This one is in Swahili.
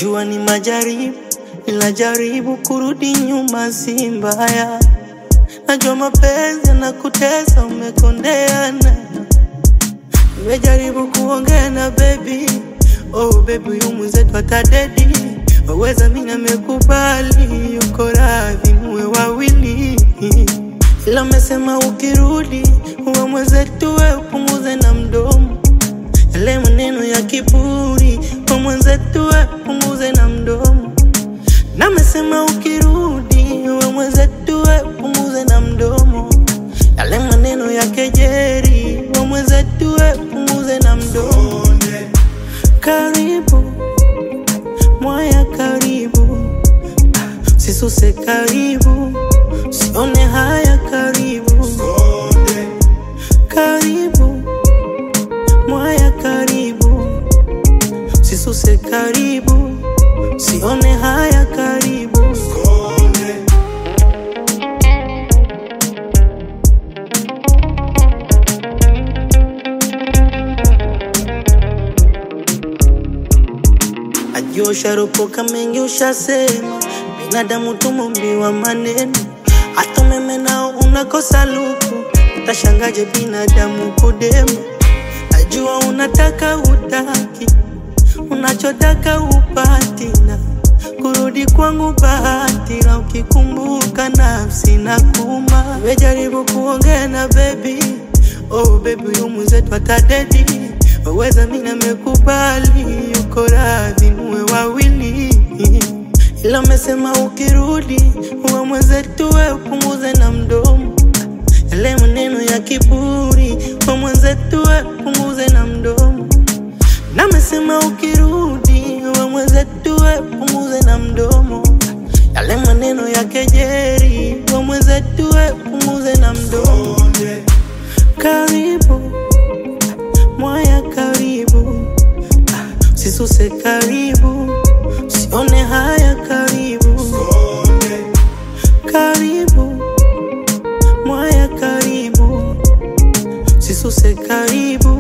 Najua ni majaribu, ninajaribu kurudi nyuma si mbaya. Najua mapenzi yanakutesa umekondeana. Nimejaribu kuongea na baby, oh baby huyu mwenzetu atadedi. Waweza mimi nimekubali, yuko radhi muwe wawili. Ila amesema ukirudi uwe mwenzetu wewe upunguze na mdomo. Yale maneno ya kiburi uwe mwenzetu wewe upunguze na mdomo. Na amesema ukirudi uwe mwenzetu wewe upunguze na mdomo. Yale maneno ya kejeri uwe mwenzetu wewe upunguze na mdomo. Karibu mwaya karibu, sisuse karibu, sione haya karibu. Karibu mwaya karibu, sisuse karibu, sione haya karibu. Najua usharopoka mengi ushasema, binadamu tumumbiwa maneno. Hata umeme nao unakosa luku, utashangaje binadamu kudema. Najua unataka utaki, unachotaka upati, na kurudi kwangu bahati, na ukikumbuka nafsi na kuma. Nimejaribu kuongea na baby, oh baby huyu mwenzetu atadedi. Waweza mimi nimekubali, yuko radhi muwe wawili. Ila amesema ukirudi uwe mwenzetu wewe upunguze na mdomo. Yale maneno ya kiburi uwe mwenzetu wewe upunguze na mdomo. Na amesema ukirudi uwe mwenzetu wewe upunguze na mdomo. Yale maneno ya kejeri uwe mwenzetu wewe upunguze na mdomo. Karibu mwaya karibu, sisuse karibu, sione haya karibu. Karibu mwaya karibu, sisuse karibu,